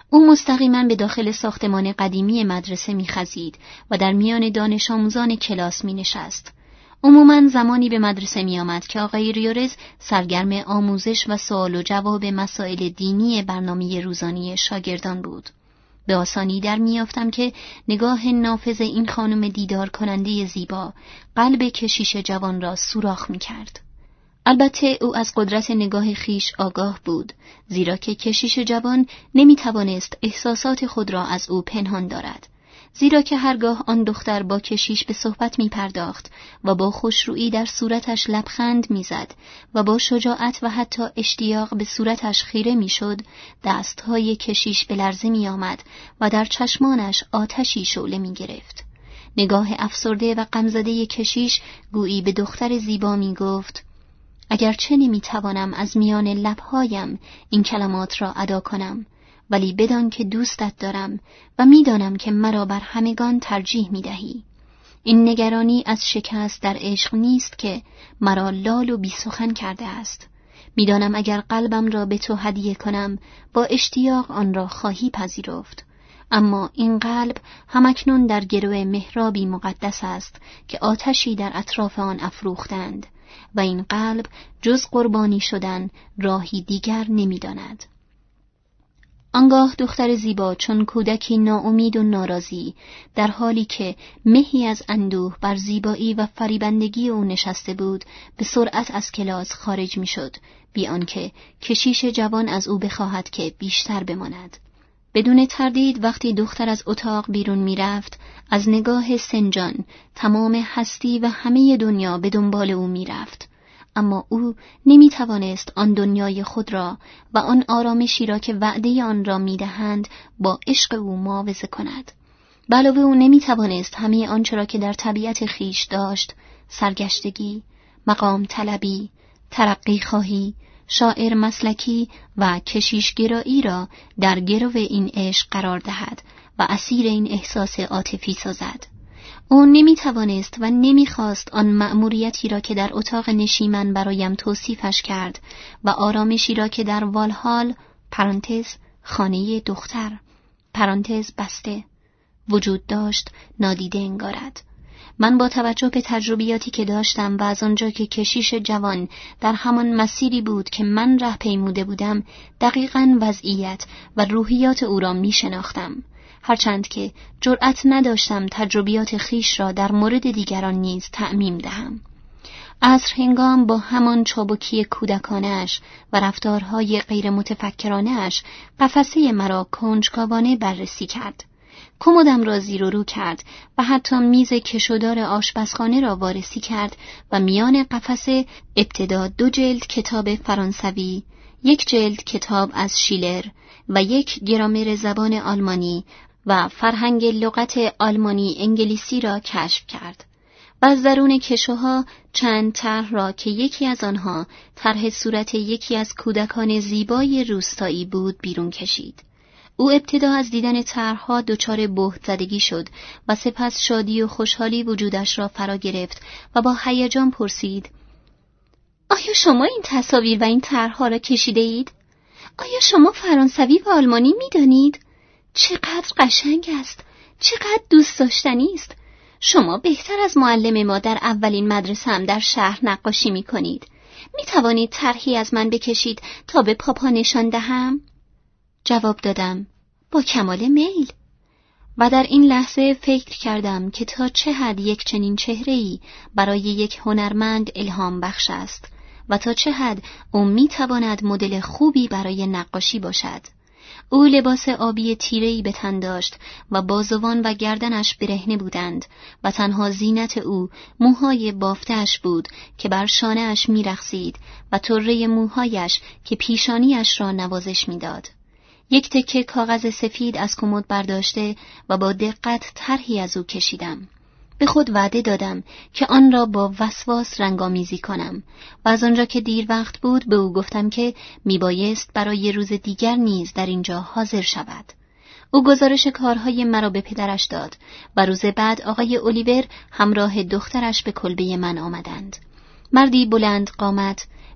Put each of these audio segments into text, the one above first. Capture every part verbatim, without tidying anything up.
او مستقیما به داخل ساختمان قدیمی مدرسه می‌خزید و در میان دانش آموزان کلاس می‌نشست. عموماً زمانی به مدرسه می‌آمد که آقای ریورز سرگرم آموزش و سوال و جواب مسائل دینی برنامه روزانه شاگردان بود. به آسانی در میافتم که نگاه نافذ این خانم دیدار کننده زیبا قلب کشیش جوان را سوراخ می‌کرد. البته او از قدرت نگاه خیش آگاه بود، زیرا که کشیش جوان نمی‌توانست احساسات خود را از او پنهان دارد، زیرا که هرگاه آن دختر با کشیش به صحبت می‌پرداخت و با خوشرویی در صورتش لبخند می‌زد و با شجاعت و حتی اشتیاق به صورتش خیره می‌شد، دست‌های کشیش به لرزه می‌آمد و در چشمانش آتشی شعله می‌گرفت. نگاه افسرده و غمزده کشیش گویی به دختر زیبا می‌گفت: اگرچه نمی‌توانم از میان لب‌هایم این کلمات را ادا کنم، ولی بدان که دوستت دارم و می‌دانم که مرا بر همگان ترجیح می‌دهی. این نگرانی از شکست در عشق نیست که مرا لال و بی سخن کرده است. می‌دانم اگر قلبم را به تو هدیه کنم، با اشتیاق آن را خواهی پذیرفت. اما این قلب همکنون در گرو محرابی مقدس است که آتشی در اطراف آن افروختند و این قلب جز قربانی شدن راهی دیگر نمی‌داند. آنگاه دختر زیبا چون کودکی ناامید و ناراضی، در حالی که مهی از اندوه بر زیبایی و فریبندگی او نشسته بود، به سرعت از کلاس خارج می‌شد، بی آنکه کشیش جوان از او بخواهد که بیشتر بماند. بدون تردید وقتی دختر از اتاق بیرون می‌رفت، از نگاه سنجان تمام هستی و همه دنیا به دنبال او می‌رفت. اما او نمی‌توانست آن دنیای خود را و آن آرامشی را که وعده آن را می‌دهند با عشق او معاوضه کند. علاوه او نمی‌توانست همه آنچه را که در طبیعت خیش داشت، سرگشتگی، مقام طلبی، ترقی خواهی، شاعر مسلکی و کشیشگرایی را در گرو این عشق قرار دهد و اسیر این احساس عاطفی سازد. او نمی‌توانست و نمی‌خواست آن مأموریتی را که در اتاق نشیمن برایم توصیفش کرد و آرامشی را که در والهال پرانتز خانه دختر پرانتز بسته وجود داشت نادیده انگارد. من با توجه به تجربیاتی که داشتم و از آنجا که کشیش جوان در همان مسیری بود که من ره پیموده بودم، دقیقاً وضعیت و روحیات او را می شناختم، هرچند که جرأت نداشتم تجربیات خیش را در مورد دیگران نیز تعمیم دهم. عصر هنگام با همان چابکی کودکانه‌اش و رفتارهای غیر متفکرانه‌اش قفسه مرا کنجکاوانه بررسی کرد. کمدم را زیر و رو کرد و حتی میز کشودار آشپزخانه را وارسی کرد و میان قفسه ابتدا دو جلد کتاب فرانسوی، یک جلد کتاب از شیلر و یک گرامر زبان آلمانی و فرهنگ لغت آلمانی انگلیسی را کشف کرد و از درون کشوها چند طرح را که یکی از آنها طرح صورت یکی از کودکان زیبای روستایی بود بیرون کشید. او ابتدا از دیدن طرح‌ها دچار بهت زدگی شد و سپس شادی و خوشحالی وجودش را فرا گرفت و با هیجان پرسید: آیا شما این تصاویر و این طرح‌ها را کشیده اید؟ آیا شما فرانسوی و آلمانی می دانید؟ چقدر قشنگ است، چقدر دوست داشتنی است. شما بهتر از معلم ما در اولین مدرسه هم در شهر نقاشی می کنید. می توانید طرحی از من بکشید تا به پاپا نشان دهم؟ جواب دادم: با کمال میل. و در این لحظه فکر کردم که تا چه حد یک چنین چهره‌ای برای یک هنرمند الهام بخش است و تا چه حد او می تواند مدل خوبی برای نقاشی باشد. او لباس آبی تیره‌ای به تن داشت و بازوان و گردنش برهنه بودند و تنها زینت او موهای بافته‌اش بود که بر شانه‌اش می‌رقصید و طره موهایش که پیشانیش را نوازش می‌داد. یک تکه کاغذ سفید از کمد برداشته و با دقت طرحی از او کشیدم. به خود وعده دادم که آن را با وسواس رنگامیزی کنم و از آنجا که دیر وقت بود به او گفتم که میبایست برای روز دیگر نیز در اینجا حاضر شود. او گزارش کارهای مرا به پدرش داد و روز بعد آقای الیور همراه دخترش به کلبه من آمدند. مردی بلند قامت،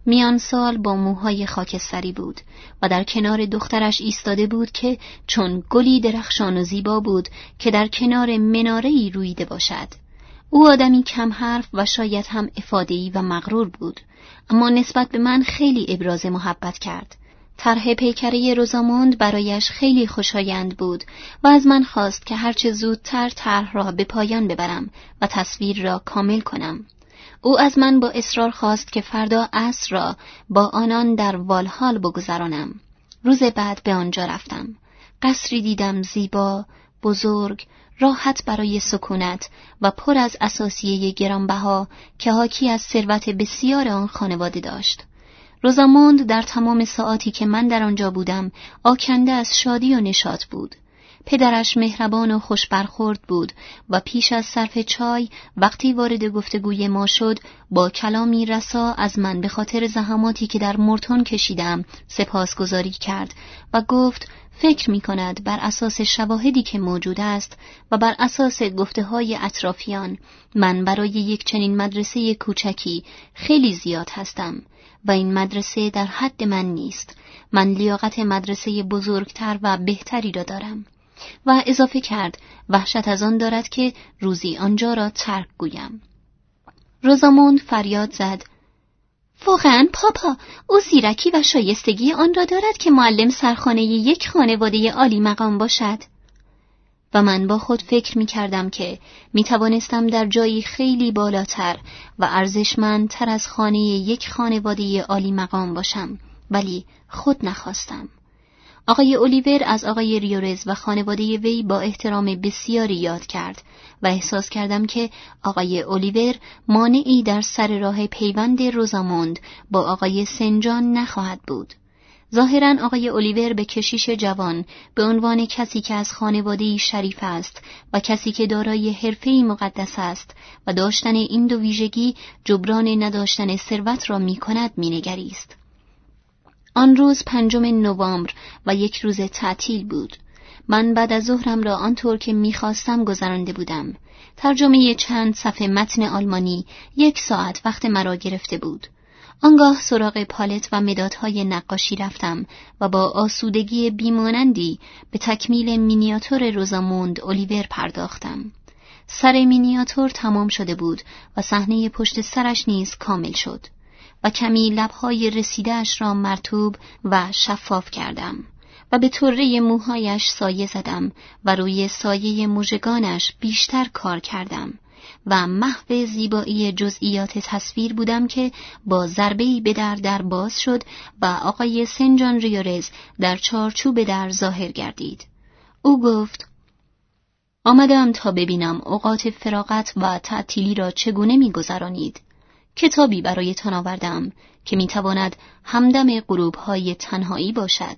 میان سال با موهای خاکستری بود و در کنار دخترش ایستاده بود که چون گلی درخشان و زیبا بود که در کنار مناره‌ای رویده باشد. او آدمی کم حرف و شاید هم افاده‌ای و مغرور بود، اما نسبت به من خیلی ابراز محبت کرد. طرح پیکره روزاموند برایش خیلی خوشایند بود و از من خواست که هرچه زودتر طرح را به پایان ببرم و تصویر را کامل کنم. او از من با اصرار خواست که فردا عصر را با آنان در والهال بگذرانم. روز بعد به آنجا رفتم. قصری دیدم زیبا، بزرگ، راحت برای سکونت و پر از اساسیه گرانبها که حاکی از ثروت بسیار آن خانواده داشت. روزاموند در تمام ساعاتی که من در آنجا بودم آکنده از شادی و نشاط بود. پدرش مهربان و خوش برخورد بود و پیش از صرف چای وقتی وارد گفتگوی ما شد با کلامی رسا از من به خاطر زحماتی که در مورتون کشیدم سپاسگزاری کرد و گفت فکر می کند بر اساس شواهدی که موجود است و بر اساس گفته‌های اطرافیان من برای یک چنین مدرسه کوچکی خیلی زیاد هستم و این مدرسه در حد من نیست. من لیاقت مدرسه بزرگتر و بهتری را دارم. و اضافه کرد وحشت از آن دارد که روزی آنجا را ترک گویم. روزاموند فریاد زد واقعاً پاپا، او زیرکی و شایستگی آن را دارد که معلم سرخانه یک خانواده عالی مقام باشد. و من با خود فکر می کردم که می توانستم در جایی خیلی بالاتر و ارزشمندتر از خانه یک خانواده عالی مقام باشم، ولی خود نخواستم. آقای الیور از آقای ریورز و خانواده وی با احترام بسیاری یاد کرد و احساس کردم که آقای الیور مانعی در سر راه پیوند روزاموند با آقای سنجان نخواهد بود. ظاهراً آقای الیور به کشیش جوان به عنوان کسی که از خانواده‌ای شریف است و کسی که دارای حرفه‌ای مقدس است و داشتن این دو ویژگی جبران نداشتن ثروت را می‌کند می‌نگریست. آن روز پنجم نوامبر و یک روز تعطیل بود. من بعد از ظهرم را آنطور که می‌خواستم گذرانده بودم. ترجمه چند صفحه متن آلمانی یک ساعت وقت مرا گرفته بود. آنگاه سراغ پالت و مدادهای نقاشی رفتم و با آسودگی بیمانندی به تکمیل مینیاتور روزاموند الیور پرداختم. سر مینیاتور تمام شده بود و صحنه پشت سرش نیز کامل شد و کمی لبهای رسیده‌اش را مرطوب و شفاف کردم و به طره موهایش سایه زدم و روی سایه مژگانش بیشتر کار کردم و محو زیبایی جزئیات تصویر بودم که با ضربه‌ای به در در باز شد و آقای سنجان ریورز در چارچوب در ظاهر گردید. او گفت آمدم تا ببینم اوقات فراغت و تعطیلی را چگونه می‌گذرانید. کتابی برایتان آوردم که میتواند همدم غروب‌های تنهایی باشد.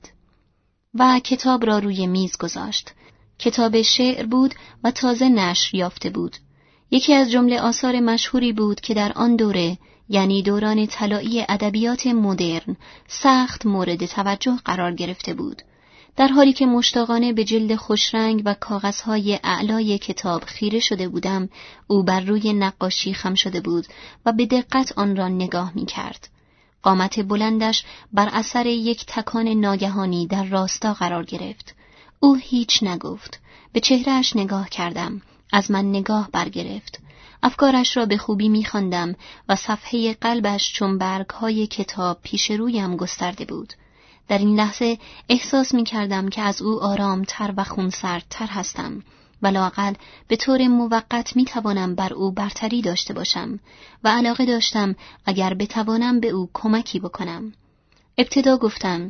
و کتاب را روی میز گذاشت. کتاب شعر بود و تازه نشر یافته بود. یکی از جمله آثار مشهوری بود که در آن دوره، یعنی دوران طلایی ادبیات مدرن، سخت مورد توجه قرار گرفته بود. در حالی که مشتاقانه به جلد خوشرنگ و کاغذهای اعلای کتاب خیره شده بودم، او بر روی نقاشی خم شده بود و به دقت آن را نگاه می کرد. قامت بلندش بر اثر یک تکان ناگهانی در راستا قرار گرفت. او هیچ نگفت. به چهرهش نگاه کردم. از من نگاه برگرفت. افکارش را به خوبی می خواندم و صفحه قلبش چون برگ‌های کتاب پیش رویم گسترده بود. در این لحظه احساس می کردم که از او آرامتر و خونسردتر هستم و لااقل به طور موقت می توانم بر او برتری داشته باشم و علاقه داشتم اگر بتوانم به او کمکی بکنم. ابتدا گفتم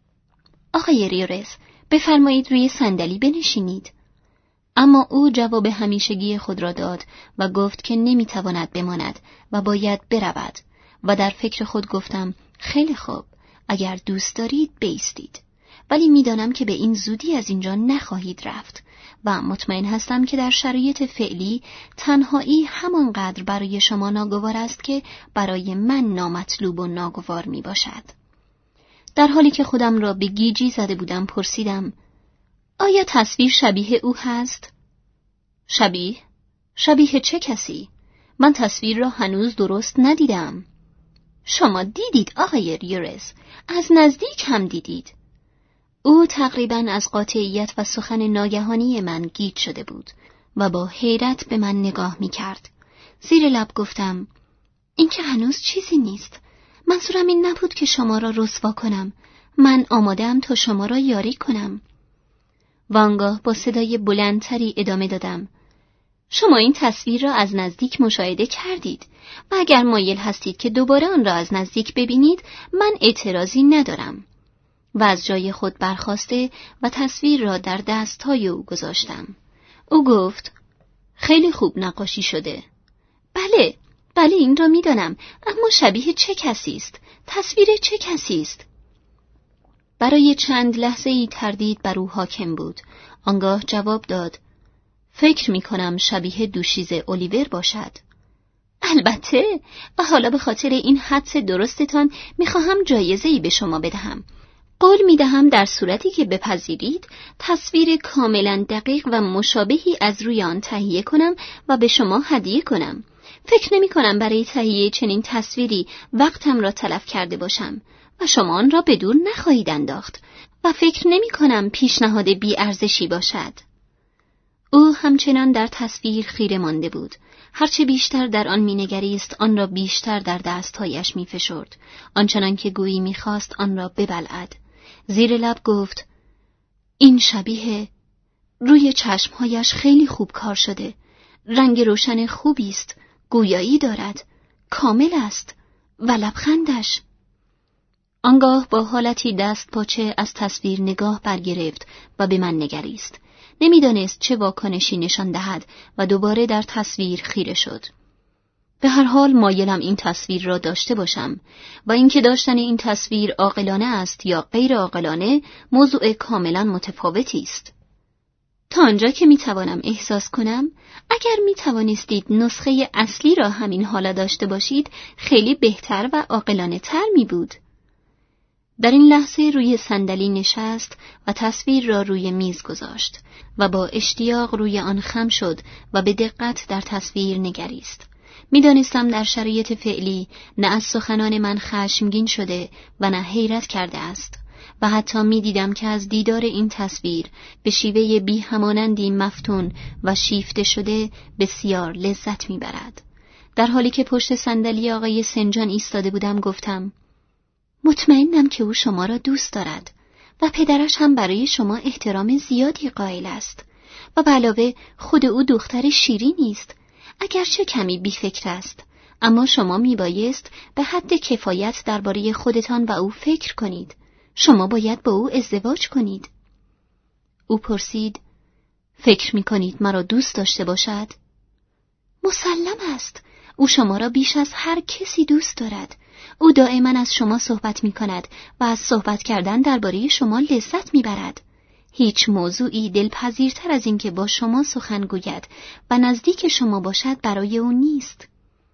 آقای ریورز، بفرمایید روی صندلی بنشینید. اما او جواب همیشگی خود را داد و گفت که نمی تواند بماند و باید برود و در فکر خود گفتم خیلی خوب، اگر دوست دارید بایستید، ولی میدانم که به این زودی از اینجا نخواهید رفت و مطمئن هستم که در شرایط فعلی تنهایی همانقدر برای شما ناگوار است که برای من نامطلوب و ناگوار می باشد. در حالی که خودم را به گیجی زده بودم پرسیدم آیا تصویر شبیه او هست؟ شبیه؟ شبیه چه کسی؟ من تصویر را هنوز درست ندیدم. شما دیدید آقای ریورز، از نزدیک هم دیدید. او تقریباً از قاطعیت و سخن ناگهانی من گیج شده بود و با حیرت به من نگاه می کرد. زیر لب گفتم این که هنوز چیزی نیست. منظورم این نبود که شما را رسوا کنم. من آماده‌ام تا شما را یاری کنم. و آنگاه با صدای بلندتری ادامه دادم. شما این تصویر را از نزدیک مشاهده کردید و اگر مایل هستید که دوباره آن را از نزدیک ببینید من اعتراضی ندارم. و از جای خود برخاسته و تصویر را در دستهای او گذاشتم. او گفت خیلی خوب نقاشی شده. بله، بله این را می‌دانم، اما شبیه چه کسی است؟ تصویر چه کسی است؟ برای چند لحظه ای تردید بر او حاکم بود. آنگاه جواب داد فکر می کنم شبیه دوشیزه الیور باشد. البته، و حالا به خاطر این حدس درستتان می خواهم جایزه ای به شما بدهم. قول می دهم در صورتی که بپذیرید تصویر کاملا دقیق و مشابهی از روی آن تهیه کنم و به شما هدیه کنم. فکر نمی کنم برای تهیه چنین تصویری وقتم را تلف کرده باشم و شما آن را به دور نخواهید انداخت و فکر نمی کنم پیشنهاد بی ارزشی باشد. او همچنان در تصویر خیره مانده بود. هرچه بیشتر در آن مینگریست آن را بیشتر در دستهایش میفشرد، آنچنان که گویی میخواست آن را ببلعد. زیر لب گفت این شبیه، روی چشمهایش خیلی خوب کار شده، رنگ روشن خوبی است، گویایی دارد، کامل است و لبخندش. آنگاه با حالتی دست پاچه از تصویر نگاه برگرفت و به من نگریست. نمیدانست چه واکنشی نشان دهد و دوباره در تصویر خیره شد. به هر حال مایلم این تصویر را داشته باشم و اینکه داشتن این تصویر عاقلانه است یا غیر عاقلانه موضوع کاملا متفاوتی است. تا آنجا که میتوانم احساس کنم، اگر میتوانستید نسخه اصلی را همین حالا داشته باشید خیلی بهتر و عاقلانه تر می بود. در این لحظه روی صندلی نشست و تصویر را روی میز گذاشت و با اشتیاق روی آن خم شد و به دقت در تصویر نگریست. می‌دانستم در شرایط فعلی نه از سخنان من خشمگین شده و نه حیرت کرده است و حتی می‌دیدم که از دیدار این تصویر به شیوه بی همانندی مفتون و شیفته شده بسیار لذت می‌برد. در حالی که پشت صندلی آقای سنجان ایستاده بودم گفتم مطمئنم که او شما را دوست دارد و پدرش هم برای شما احترام زیادی قائل است و به علاوه خود او دختر شیرینی است، اگرچه کمی بیفکر است، اما شما میبایست به حد کفایت درباره خودتان و او فکر کنید. شما باید با او ازدواج کنید. او پرسید فکر میکنید مرا دوست داشته باشد؟ مسلم است، او شما را بیش از هر کسی دوست دارد. او دائما از شما صحبت می کند و از صحبت کردن درباره شما لذت می برد. هیچ موضوعی دلپذیرتر از این که با شما سخن گوید و نزدیک شما باشد برای او نیست.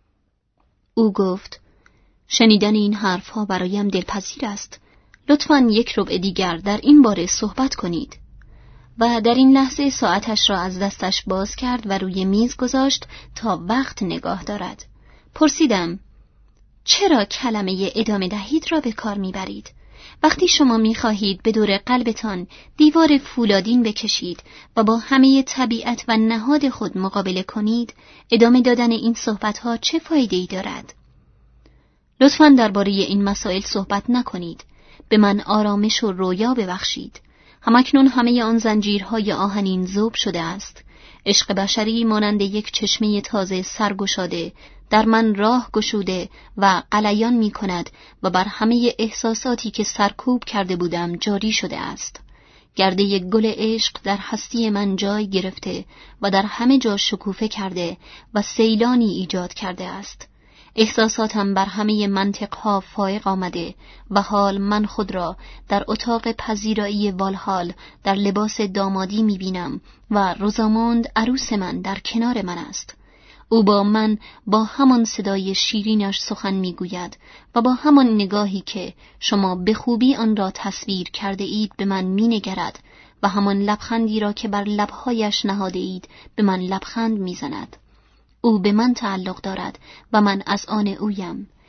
او گفت شنیدن این حرفها برایم دلپذیر است. لطفاً یک ربع دیگر در این باره صحبت کنید. و در این لحظه ساعتش را از دستش باز کرد و روی میز گذاشت تا وقت نگاه دارد. پرسیدم چرا کلمه ادامه دهید را به کار میبرید؟ وقتی شما میخواهید به دور قلبتان دیوار فولادین بکشید و با همه طبیعت و نهاد خود مقابله کنید، ادامه دادن این صحبتها چه فایده‌ای دارد؟ لطفاً درباره این مسائل صحبت نکنید. به من آرامش و رویا ببخشید. همکنون همه آن زنجیرهای آهنین ذوب شده است. عشق بشری مانند یک چشمه تازه سرگشاده در من راه گشوده و غلیان می کند و بر همه احساساتی که سرکوب کرده بودم جاری شده است. گرده گل عشق در هستی من جای گرفته و در همه جا شکوفه کرده و سیلانی ایجاد کرده است. احساساتم بر همه منطقها فائق آمده و حال من خود را در اتاق پذیرایی والهال در لباس دامادی می بینم و روزاموند عروس من در کنار من است. او با من با همان صدای شیرینش سخن می گوید و با همان نگاهی که شما به خوبی آن را تصویر کرده اید به من می نگرد و همان لبخندی را که بر لبهایش نهاده اید به من لبخند می زند. او به من تعلق دارد و من از آن اویم.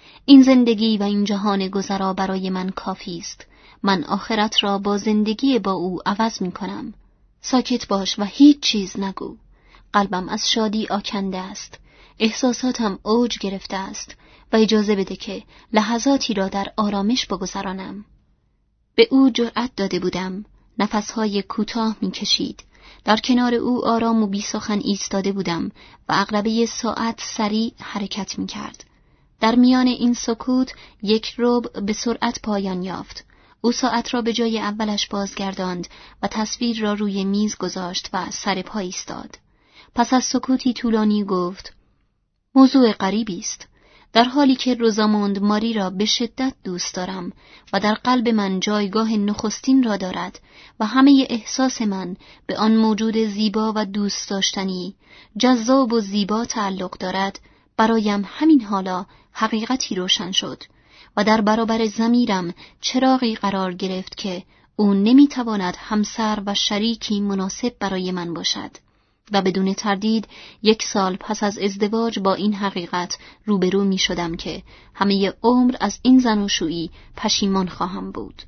این زندگی و این جهان گذرا برای من کافی است. من آخرت را با زندگی با او عوض می کنم. ساکت باش و هیچ چیز نگو. قلبم از شادی آکنده است. احساساتم اوج گرفته است و اجازه بده که لحظاتی را در آرامش بگذرانم. به او جرأت داده بودم. نفسهای کوتاه می کشید. در کنار او آرام و بی سخن ایستاده بودم و عقربه ساعت سریع حرکت می کرد. در میان این سکوت یک ربع به سرعت پایان یافت. او ساعت را به جای اولش بازگرداند و تصویر را روی میز گذاشت و سر پا ایستاد. پس از سکوتی طولانی گفت: موضوع غریبی است. در حالی که روزاموند ماری را به شدت دوست دارم و در قلب من جایگاه نخستین را دارد و همه احساس من به آن موجود زیبا و دوست داشتنی، جذاب و زیبا تعلق دارد، برایم همین حالا حقیقتی روشن شد و در برابر ضمیرم چراغی قرار گرفت که او نمیتواند همسر و شریکی مناسب برای من باشد و بدون تردید یک سال پس از ازدواج با این حقیقت روبرو می شدم که همه عمر از این زناشویی پشیمان خواهم بود.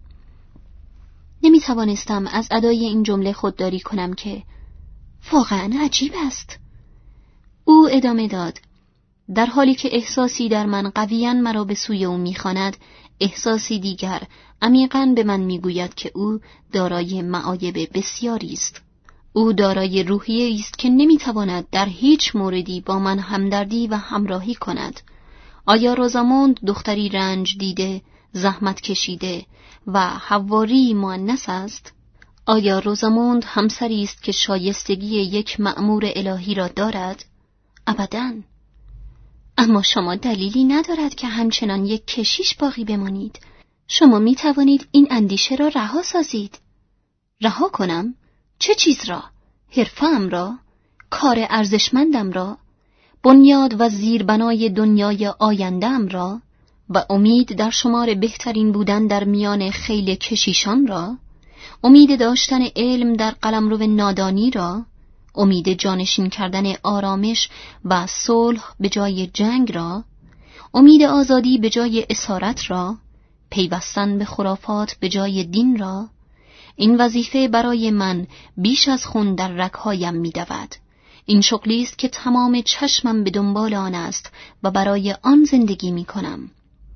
نمی توانستم از ادای این جمله خودداری کنم که واقعا عجیب است. او ادامه داد: در حالی که احساسی در من قویاً مرا به سوی او می‌خواند، احساسی دیگر عمیقاً به من می‌گوید که او دارای معایب بسیاری است. او دارای روحیه‌ای است که نمی‌تواند در هیچ موردی با من همدردی و همراهی کند. آیا روزاموند دختری رنج دیده، زحمت کشیده و حواری مؤنث است؟ آیا روزاموند همسری است که شایستگی یک مأمور الهی را دارد؟ ابداً. اما شما دلیلی ندارد که همچنان یک کشیش باقی بمانید. شما می توانید این اندیشه را رها سازید. رها کنم؟ چه چیز را؟ حرفه‌ام را؟ کار ارزشمندم را؟ بنیاد و زیربنای دنیای آینده‌ام را؟ و امید در شمار بهترین بودن در میان خیل کشیشان را؟ امید داشتن علم در قلمرو نادانی را؟ امید جانشین کردن آرامش و صلح به جای جنگ را؟ امید آزادی به جای اسارت را؟ پیوستن به خرافات به جای دین را؟ این وظیفه برای من بیش از خون در رگ‌هایم می‌دود. این شغلی است که تمام چشمم به دنبال آن است و برای آن زندگی می‌کنم.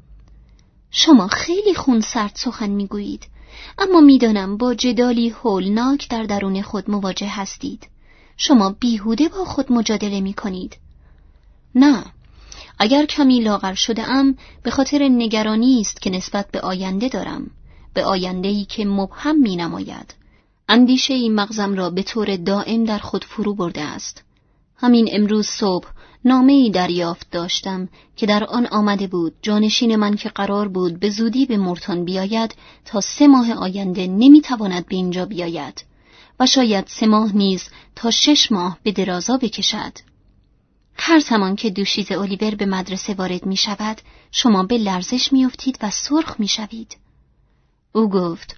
شما خیلی خونسرد سخن می‌گویید، اما می‌دانم با جدالی هولناک در درون خود مواجه هستید. شما بیهوده با خود مجادله می کنید. نه، اگر کمی لاغر شده ام به خاطر نگرانی است که نسبت به آینده دارم، به آینده‌ای که مبهم می نماید. اندیشه‌ای مغزم را به طور دائم در خود فرو برده است. همین امروز صبح نامه‌ای دریافت داشتم که در آن آمده بود جانشین من که قرار بود به زودی به مورتون بیاید تا سه ماه آینده نمی تواند به اینجا بیاید و شاید سه ماه نیز تا شش ماه به درازا بکشد. هر زمان که دوشیزه الیور به مدرسه وارد می شود، شما به لرزش می افتید و سرخ می شوید. او گفت: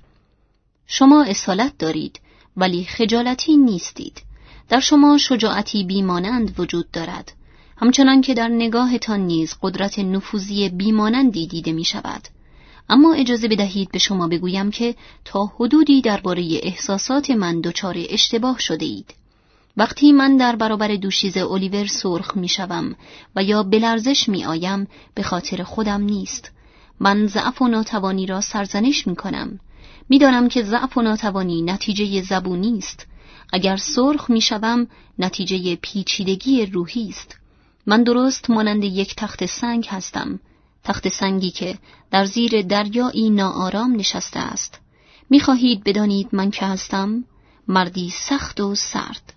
شما اصالت دارید ولی خجالتی نیستید. در شما شجاعتی بیمانند وجود دارد، همچنان که در نگاهتان نیز قدرت نفوذی بیمانندی دیده می شود. اما اجازه بدهید به شما بگویم که تا حدودی درباره احساسات من دچار اشتباه شده اید. وقتی من در برابر دوشیزه الیور سرخ می شوم و یا به لرزش می آیم به خاطر خودم نیست. من ضعف و ناتوانی را سرزنش می کنم. می دانم که ضعف و ناتوانی نتیجه زبونی است. اگر سرخ می شوم نتیجه پیچیدگی روحی است. من درست مانند یک تخت سنگ هستم. تخت سنگی که در زیر دریایی ناآرام نشسته است. می خواهید بدانید من که هستم؟ مردی سخت و سرد.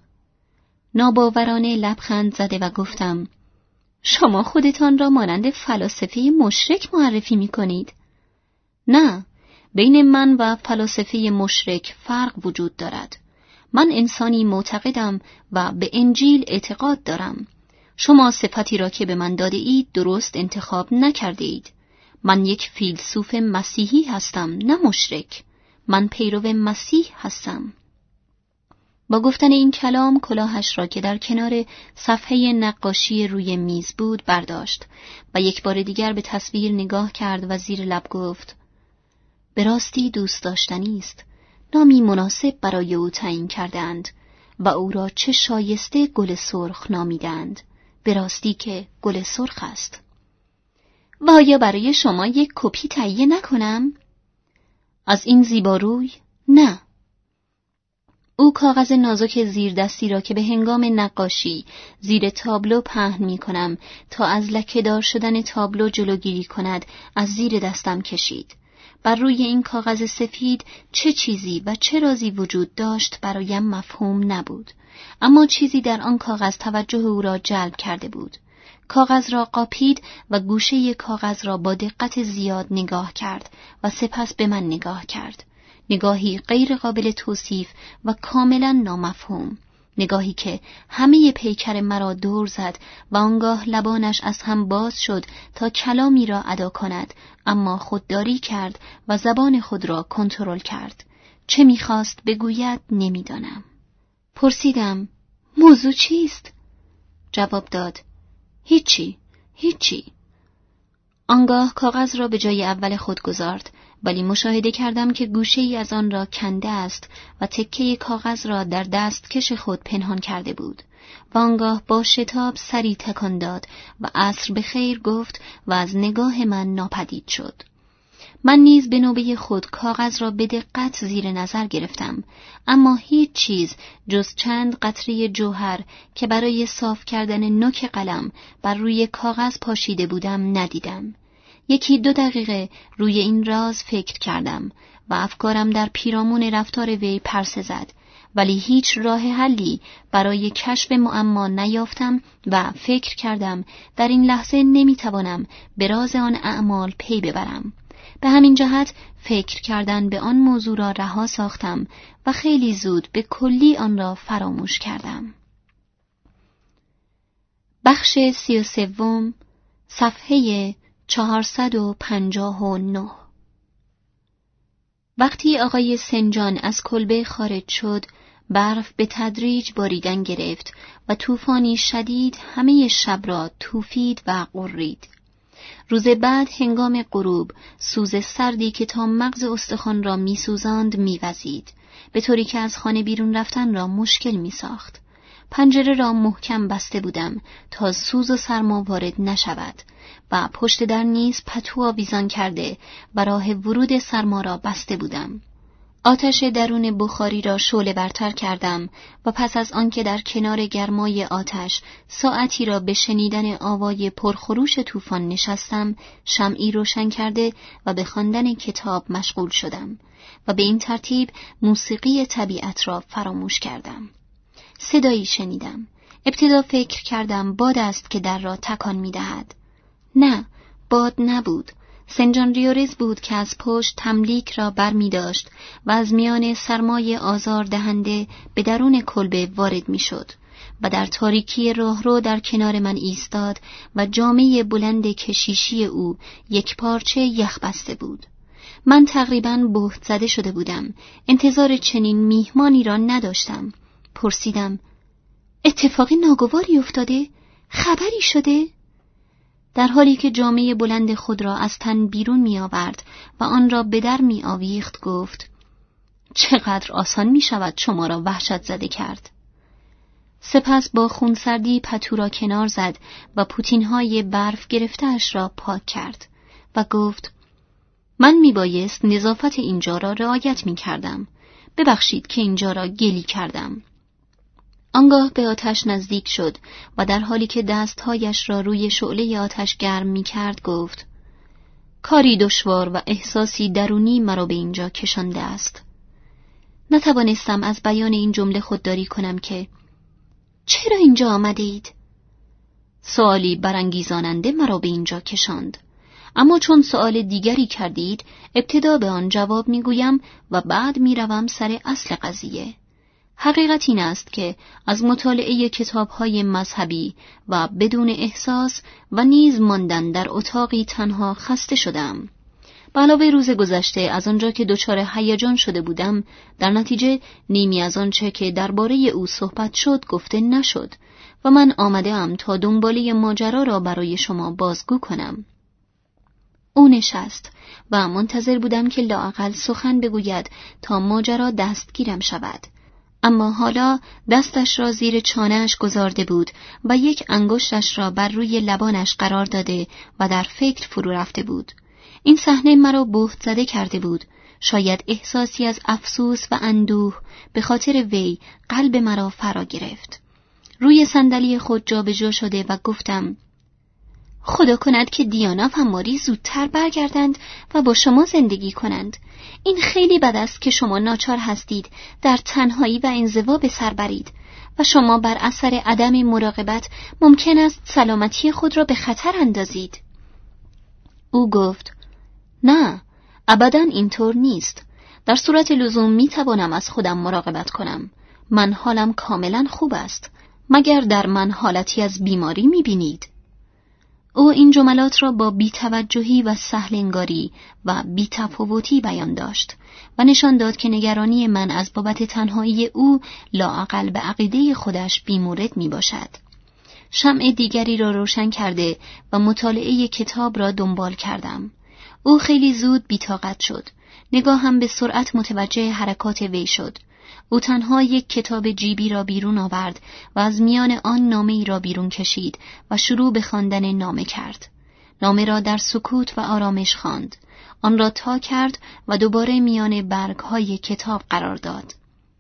ناباورانه لبخند زده و گفتم: شما خودتان را مانند فلاسفه مشرک معرفی می کنید. نه، بین من و فلاسفه مشرک فرق وجود دارد. من انسانی معتقدم و به انجیل اعتقاد دارم. شما صفتی را که به من داده اید درست انتخاب نکرده اید. من یک فیلسوف مسیحی هستم، نه مشرک. من پیرو مسیح هستم. با گفتن این کلام کلاهش را که در کنار صفحه نقاشی روی میز بود برداشت و یک بار دیگر به تصویر نگاه کرد و زیر لب گفت: به راستی دوست داشتنی است. نامی مناسب برای او تعیین کردند و او را چه شایسته گل سرخ نامیدند. به راستی که گل سرخ است. و آیا برای شما یک کپی تهیه نکنم؟ از این زیباروی؟ نه. او کاغذ نازک زیر دستی را که به هنگام نقاشی زیر تابلو پهن می کنم تا از لکه‌دار شدن تابلو جلوگیری کند از زیر دستم کشید. بر روی این کاغذ سفید چه چیزی و چه رازی وجود داشت برایم مفهوم نبود، اما چیزی در آن کاغذ توجه او را جلب کرده بود. کاغذ را قاپید و گوشه کاغذ را با دقت زیاد نگاه کرد و سپس به من نگاه کرد. نگاهی غیر قابل توصیف و کاملا نامفهوم. نگاهی که همه پیکر مرا دور زد و آنگاه لبانش از هم باز شد تا کلامی را ادا کند، اما خودداری کرد و زبان خود را کنترل کرد. چه می‌خواست بگوید نمی‌دانم. پرسیدم: موضوع چیست؟ جواب داد: هیچی، هیچی. آنگاه کاغذ را به جای اول خود گذارد، ولی مشاهده کردم که گوشه‌ای از آن را کنده است و تکه کاغذ را در دستکش خود پنهان کرده بود. و آنگاه با شتاب سری تکان داد و عصر بخیر گفت و از نگاه من ناپدید شد. من نیز به نوبه خود کاغذ را به دقت زیر نظر گرفتم، اما هیچ چیز جز چند قطره جوهر که برای صاف کردن نوک قلم بر روی کاغذ پاشیده بودم ندیدم. یکی دو دقیقه روی این راز فکر کردم و افکارم در پیرامون رفتار وی پرسه زد، ولی هیچ راه حلی برای کشف معما نیافتم و فکر کردم در این لحظه نمیتوانم به راز آن اعمال پی ببرم. به همین جهت فکر کردن به آن موضوع را رها ساختم و خیلی زود به کلی آن را فراموش کردم. بخش سی و سوم، صفحه چهارصد و پنجاه و نه. وقتی آقای سنجان از کلبه خارج شد، برف به تدریج باریدن گرفت و طوفانی شدید همه شب را توفید و غرید. روز بعد هنگام غروب سوز سردی که تا مغز استخوان را می‌سوزاند می‌وزید، به طوری که از خانه بیرون رفتن را مشکل می‌ساخت. پنجره را محکم بسته بودم تا سوز و سرما وارد نشود و پشت در نیز پتو آویزان کرده و راه ورود سرما را بسته بودم. آتش درون بخاری را شعله برتر کردم و پس از آنکه در کنار گرمای آتش ساعتی را به شنیدن آوای پرخروش طوفان نشستم، شمعی روشن کرده و به خواندن کتاب مشغول شدم و به این ترتیب موسیقی طبیعت را فراموش کردم. صدایی شنیدم. ابتدا فکر کردم باد است که در را تکان می دهد. نه، باد نبود. سنجان ریورز بود که از پشت تملیک را بر می داشت و از میان سرمای آزار دهنده به درون کلبه وارد می شد و در تاریکی راهرو در کنار من ایستاد و جامه بلند کشیشی او یک پارچه یخ بسته بود. من تقریباً بهت زده شده بودم. انتظار چنین میهمانی را نداشتم. پرسیدم: اتفاقی ناگواری افتاده؟ خبری شده؟ در حالی که جامه بلند خود را از تن بیرون می آورد و آن را به در می آویخت گفت: چقدر آسان می شود شما را وحشت زده کرد. سپس با خونسردی پتو را کنار زد و پوتین‌های برف گرفته‌اش را پاک کرد و گفت: من می بایست نظافت اینجا را رعایت می کردم. ببخشید که اینجا را گلی کردم. آنگاه به آتش نزدیک شد و در حالی که دستهایش را روی شعله آتش گرم می کرد گفت: کاری دشوار و احساسی درونی مرا به اینجا کشانده است. نتوانستم از بیان این جمله خودداری کنم که چرا اینجا آمده اید؟ سوالی برانگیزاننده مرا به اینجا کشاند، اما چون سوال دیگری کردید ابتدا به آن جواب می گویم و بعد می روم سر اصل قضیه. حقیقت این است که از مطالعه کتاب‌های مذهبی و بدون احساس و نیز ماندن در اتاقی تنها خسته شدم. به علاوه روز گذشته از آنجا که دچار هیجان شده بودم، در نتیجه نیمی از آنچه که درباره او صحبت شد گفته نشد و من آمده ام تا دنباله ماجرا را برای شما بازگو کنم. او نشست و منتظر بودم که لااقل سخن بگوید تا ماجرا دستگیرم شود. اما حالا دستش را زیر چانه‌اش گذارده بود و یک انگشتش را بر روی لبانش قرار داده و در فکر فرو رفته بود. این صحنه مرا بهت زده کرده بود. شاید احساسی از افسوس و اندوه به خاطر وی قلب مرا فرا گرفت. روی صندلی خود جابجا شده و گفتم: خدا کند که دیانا و ماری زودتر برگردند و با شما زندگی کنند. این خیلی بد است که شما ناچار هستید در تنهایی و انزوا به سر برید و شما بر اثر عدم مراقبت ممکن است سلامتی خود را به خطر اندازید. او گفت: نه، ابداً اینطور نیست. در صورت لزوم می توانم از خودم مراقبت کنم. من حالم کاملا خوب است. مگر در من حالتی از بیماری می بینید؟ او این جملات را با بی‌توجهی و سهل انگاری و بی‌تفاوتی بیان داشت و نشان داد که نگرانی من از بابت تنهایی او لااقل به عقیده خودش بی‌مورد می باشد. شمع دیگری را روشن کرده و مطالعه کتاب را دنبال کردم. او خیلی زود بی‌طاقت شد. نگاهم به سرعت متوجه حرکات وی شد. او تنها یک کتاب جیبی را بیرون آورد و از میان آن نامه‌ای را بیرون کشید و شروع به خواندن نامه کرد. نامه را در سکوت و آرامش خواند. آن را تا کرد و دوباره میان برگ‌های کتاب قرار داد.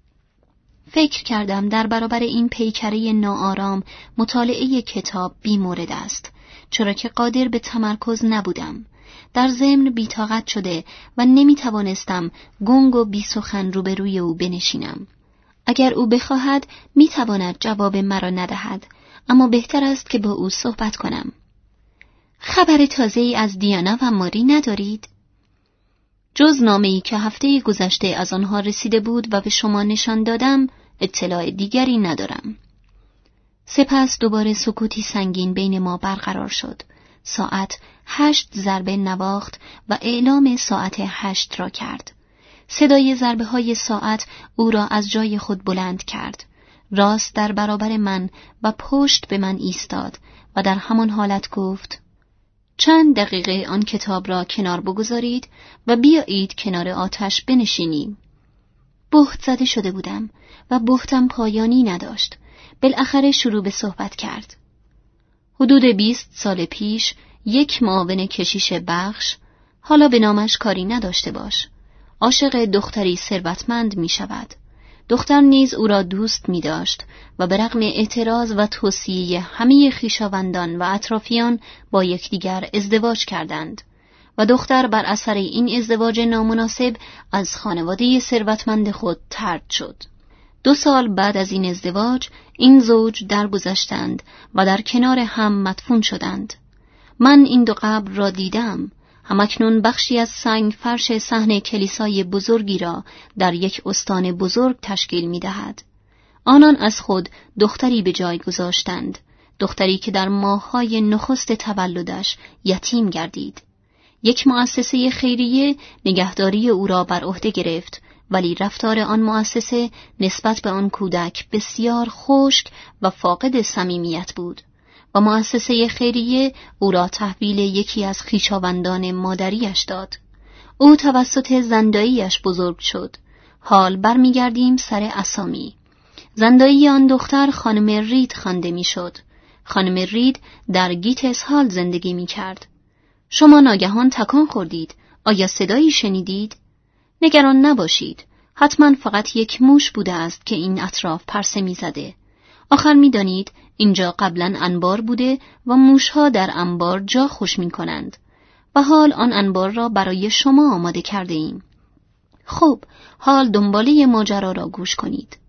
فکر کردم در برابر این پیکره ناآرام مطالعه کتاب بی‌مورد است، چرا که قادر به تمرکز نبودم. در ضمن بی‌طاقت شده و نمی‌توانستم گنگ و بی‌سخن روبروی او بنشینم. اگر او بخواهد می‌تواند جواب مرا ندهد، اما بهتر است که با او صحبت کنم. خبر تازه‌ای از دیانا و ماری ندارید؟ جز نامه‌ای که هفته گذشته از آنها رسیده بود و به شما نشان دادم، اطلاع دیگری ندارم. سپس دوباره سکوتی سنگین بین ما برقرار شد. ساعت هشت ضربه نواخت و اعلام ساعت هشت را کرد. صدای ضربه های ساعت او را از جای خود بلند کرد. راست در برابر من و پشت به من ایستاد و در همان حالت گفت: چند دقیقه آن کتاب را کنار بگذارید و بیایید کنار آتش بنشینیم. بهت زده شده بودم و بهتم پایانی نداشت. بالاخره شروع به صحبت کرد. حدود بیست سال پیش یک معاون کشیش بخش، حالا به نامش کاری نداشته باش، عاشق دختری ثروتمند می شود. دختر نیز او را دوست می داشت و به رغم اعتراض و توصیه همه خویشاوندان و اطرافیان با یکدیگر ازدواج کردند و دختر بر اثر این ازدواج نامناسب از خانواده ثروتمند خود طرد شد. دو سال بعد از این ازدواج این زوج درگذشتند و در کنار هم مدفون شدند. من این دو قبر را دیدم. همکنون بخشی از سنگ فرش صحن کلیسای بزرگی را در یک استان بزرگ تشکیل می دهد. آنان از خود دختری به جای گذاشتند، دختری که در ماه‌های نخست تولدش یتیم گردید. یک مؤسسه خیریه نگهداری او را بر عهده گرفت، ولی رفتار آن مؤسسه نسبت به آن کودک بسیار خشک و فاقد صمیمیت بود و مؤسسه خیریه او را تحویل یکی از خویشاوندان مادریش داد. او توسط زنداییش بزرگ شد. حال برمیگردیم سر اسامی. زندایی آن دختر خانم رید خوانده میشد. خانم رید در گیتس هال زندگی می کرد. شما ناگهان تکان خوردید. آیا صدایی شنیدید؟ نگران نباشید. حتما فقط یک موش بوده است که این اطراف پرسه می زده. آخر می دانید اینجا قبلا انبار بوده و موشها در انبار جا خوش می کنند و حال آن انبار را برای شما آماده کرده ایم. خب، حال دنباله ماجرا را گوش کنید.